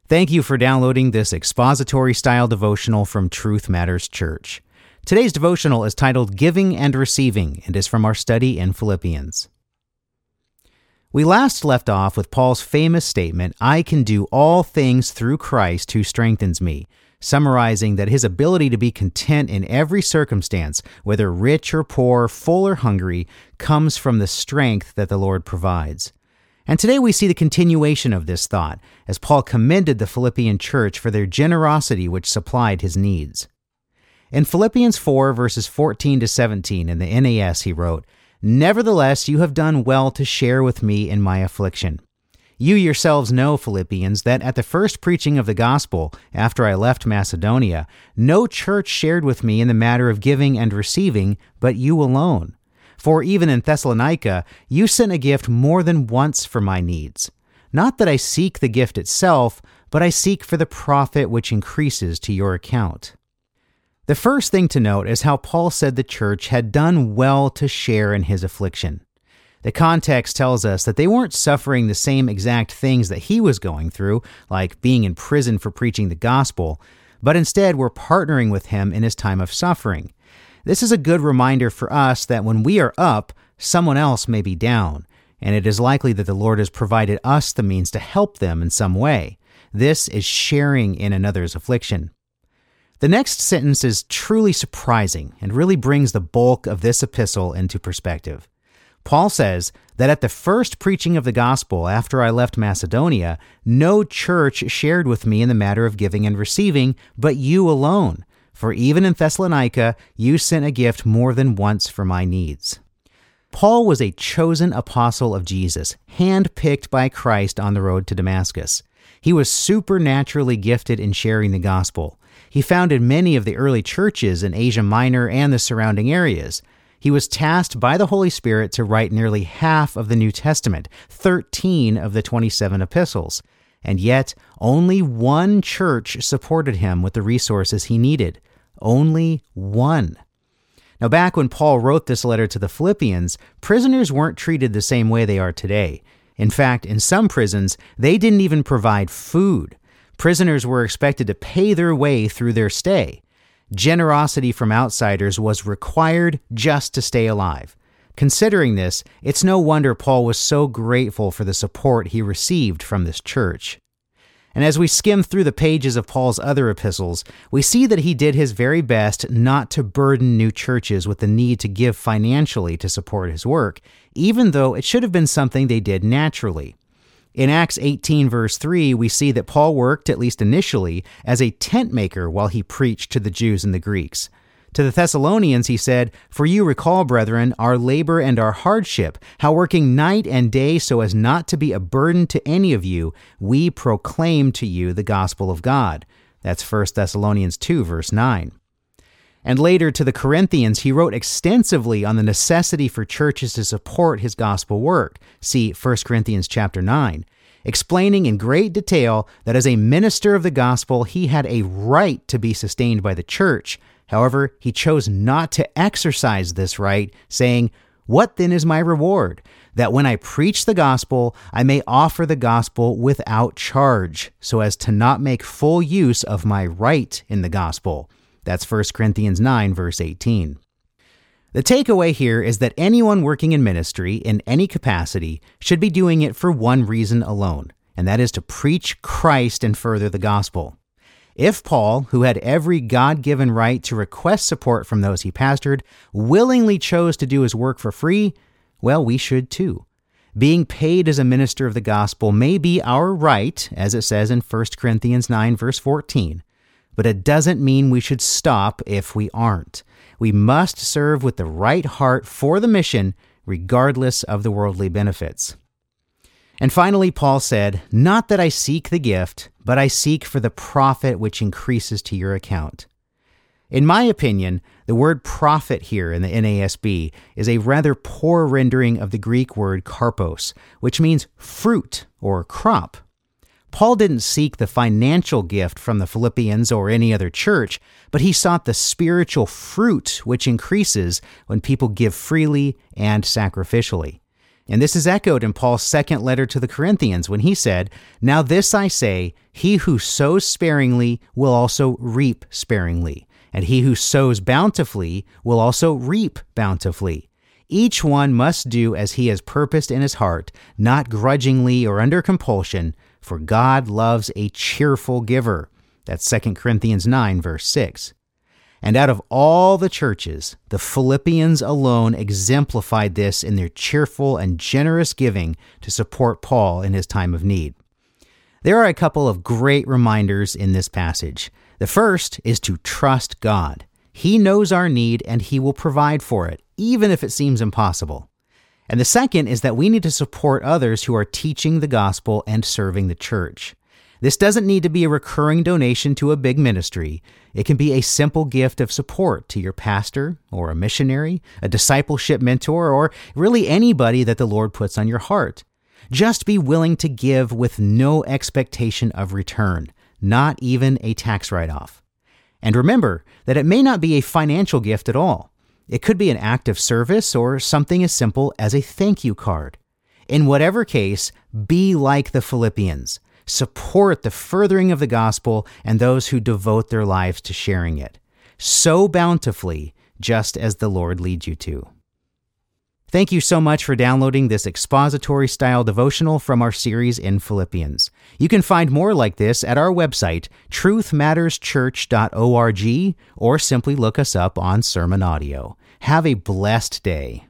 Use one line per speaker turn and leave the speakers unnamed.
Thank you for downloading this expository-style devotional from Truth Matters Church. Today's devotional is titled Giving and Receiving and is from our study in Philippians. We last left off with Paul's famous statement, "I can do all things through Christ who strengthens me," summarizing that his ability to be content in every circumstance, whether rich or poor, full or hungry, comes from the strength that the Lord provides. And today we see the continuation of this thought, as Paul commended the Philippian church for their generosity which supplied his needs. In Philippians 4, verses 14 to 17 in the NAS, he wrote, "Nevertheless, you have done well to share with me in my affliction. You yourselves know, Philippians, that at the first preaching of the gospel, after I left Macedonia, no church shared with me in the matter of giving and receiving, but you alone. For even in Thessalonica, you sent a gift more than once for my needs. Not that I seek the gift itself, but I seek for the profit which increases to your account." The first thing to note is how Paul said the church had done well to share in his affliction. The context tells us that they weren't suffering the same exact things that he was going through, like being in prison for preaching the gospel, but instead were partnering with him in his time of suffering. This is a good reminder for us that when we are up, someone else may be down, and it is likely that the Lord has provided us the means to help them in some way. This is sharing in another's affliction. The next sentence is truly surprising and really brings the bulk of this epistle into perspective. Paul says that at the first preaching of the gospel after I left Macedonia, no church shared with me in the matter of giving and receiving, but you alone. For even in Thessalonica, you sent a gift more than once for my needs. Paul was a chosen apostle of Jesus, handpicked by Christ on the road to Damascus. He was supernaturally gifted in sharing the gospel. He founded many of the early churches in Asia Minor and the surrounding areas. He was tasked by the Holy Spirit to write nearly half of the New Testament, 13 of the 27 epistles. And yet, only one church supported him with the resources he needed. Only one. Now, back when Paul wrote this letter to the Philippians, prisoners weren't treated the same way they are today. In fact, in some prisons, they didn't even provide food. Prisoners were expected to pay their way through their stay. Generosity from outsiders was required just to stay alive. Considering this, it's no wonder Paul was so grateful for the support he received from this church. And as we skim through the pages of Paul's other epistles, we see that he did his very best not to burden new churches with the need to give financially to support his work, even though it should have been something they did naturally. In Acts 18, verse 3, we see that Paul worked, at least initially, as a tent maker while he preached to the Jews and the Greeks. To the Thessalonians, he said, "For you recall, brethren, our labor and our hardship, how working night and day so as not to be a burden to any of you, we proclaim to you the gospel of God." That's 1 Thessalonians 2, verse 9. And later to the Corinthians, he wrote extensively on the necessity for churches to support his gospel work. See 1 Corinthians chapter 9. Explaining in great detail that as a minister of the gospel, he had a right to be sustained by the church. However, he chose not to exercise this right, saying, "What then is my reward? That when I preach the gospel, I may offer the gospel without charge, so as to not make full use of my right in the gospel." That's 1 Corinthians 9, verse 18. The takeaway here is that anyone working in ministry in any capacity should be doing it for one reason alone, and that is to preach Christ and further the gospel. If Paul, who had every God-given right to request support from those he pastored, willingly chose to do his work for free, well, we should too. Being paid as a minister of the gospel may be our right, as it says in 1 Corinthians 9, verse 14, but it doesn't mean we should stop if we aren't. We must serve with the right heart for the mission, regardless of the worldly benefits. And finally, Paul said, "Not that I seek the gift, but I seek for the profit which increases to your account." In my opinion, the word profit here in the NASB is a rather poor rendering of the Greek word karpos, which means fruit or crop. Paul didn't seek the financial gift from the Philippians or any other church, but he sought the spiritual fruit which increases when people give freely and sacrificially. And this is echoed in Paul's second letter to the Corinthians when he said, "Now this I say, he who sows sparingly will also reap sparingly, and he who sows bountifully will also reap bountifully. Each one must do as he has purposed in his heart, not grudgingly or under compulsion, for God loves a cheerful giver." That's 2 Corinthians 9, verse 6. And out of all the churches, the Philippians alone exemplified this in their cheerful and generous giving to support Paul in his time of need. There are a couple of great reminders in this passage. The first is to trust God. He knows our need and He will provide for it, even if it seems impossible. And the second is that we need to support others who are teaching the gospel and serving the church. This doesn't need to be a recurring donation to a big ministry. It can be a simple gift of support to your pastor or a missionary, a discipleship mentor, or really anybody that the Lord puts on your heart. Just be willing to give with no expectation of return, not even a tax write-off. And remember that it may not be a financial gift at all. It could be an act of service or something as simple as a thank you card. In whatever case, be like the Philippians. Support the furthering of the gospel and those who devote their lives to sharing it. Sow bountifully, just as the Lord leads you to. Thank you so much for downloading this expository-style devotional from our series in Philippians. You can find more like this at our website, truthmatterschurch.org, or simply look us up on Sermon Audio. Have a blessed day.